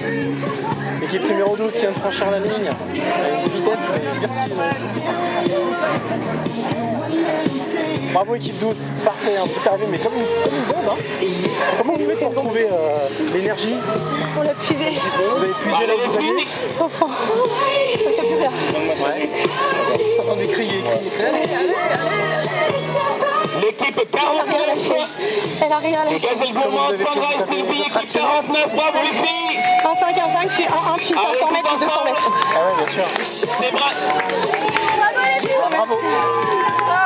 Équipe numéro 12 qui vient de franchir la ligne. À une vitesse mais vertigineuse. Bravo équipe 12, parfait, hein. Vous êtes arrivé mais comme une bombe. Hein. Comment vous faites pour trouver l'énergie? On l'a puisé. Vous avez puisé là où vous alliez? Au fond. Ça fait plus rien. Ouais. Je t'entendais crier. L'équipe 49. Elle a rien lâché. Dégagez le gourmand de Sandra et Sylvie, équipe 49, bravo les filles. 1,5, puis 1, puis 500 mètres, puis 200 mètres. Ah ouais, bien sûr. C'est vrai. Bravo les filles. Bravo.